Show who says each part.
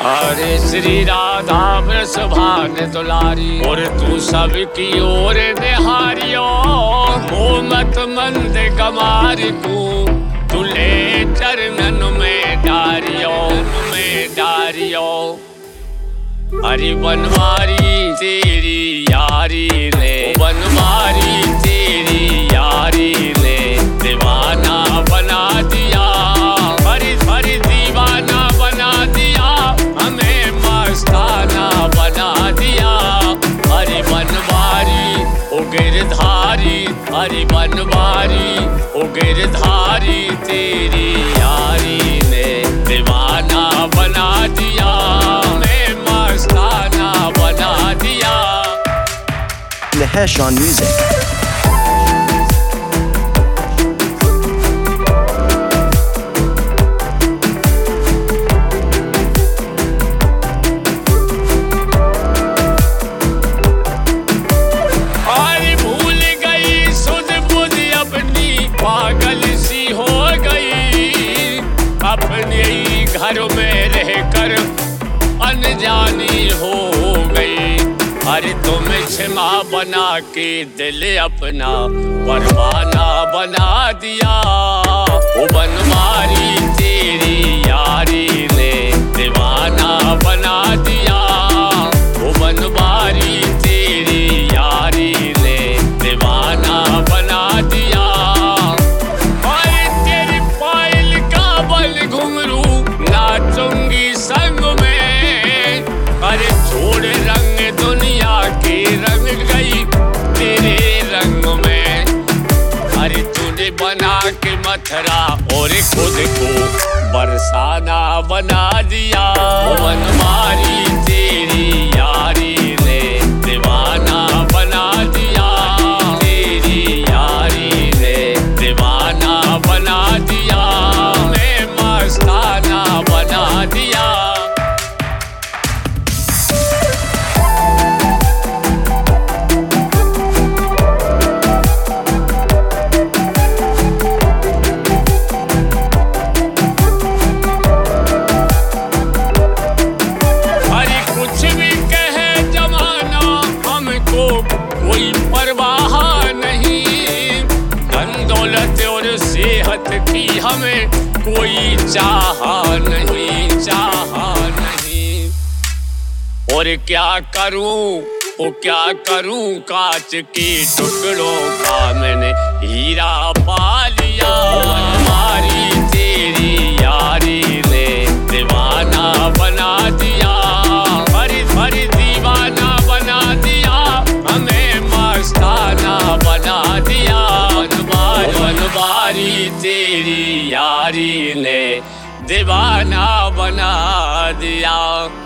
Speaker 1: हरे श्री राधा वृषभान दुलारी और तू सबकी ओर निहारियो। मोह मत मंद गमार को तुले चरणन में डारियो। हरि बनवारी तेरी यारी ने, बनवारी तेरी यारी ने दीवाना बना दिया। हरि दीवाना बना दिया, हमें मस्ताना बना दिया। हरि बनवारी ओ गिरधारी, हरि बनवारी ओ गिरधारी तेरी यारी ने दीवाना बना दिया। मस्ताना बना दिया।
Speaker 2: Mahesh on music.
Speaker 1: भूल गई सुध बुध अपनी, पागल सी हो गई। अपने ही घर में रहकर अनजानी हो गई। अरे तुम क्षमा बना के दिल अपना परवाना बना दिया। ओ बनवारी तेरी यारी ने दीवाना बना दिया। ओ बनवारी तेरी यारी ने दीवाना बना दिया। अरे तेरी पायल का बल घुंघरू नाचूंगी संग में। अरे छोड़ रंग दुनिया के रंग गई तेरे रंग में। अरे तूने बना के मथुरा और खुद को बरसाना बना दिया। बनवारी तेरी यारी ने दीवाना बना दिया। तेरी यारी ने दीवाना बना दिया, मैं मस्ताना बना दिया। कोई परवाह नहीं, धन दौलत और सेहत की हमें कोई चाह नहीं। और क्या करूं कांच के टुकड़ों का मैंने हीरा पा लिया। हमारी तेरी यारी ने दीवाना बना दिया। हरि दीवाना बना दिया, हमें मस्ताना बना दिया। बनवारी तेरी यारी ने दीवाना बना दिया।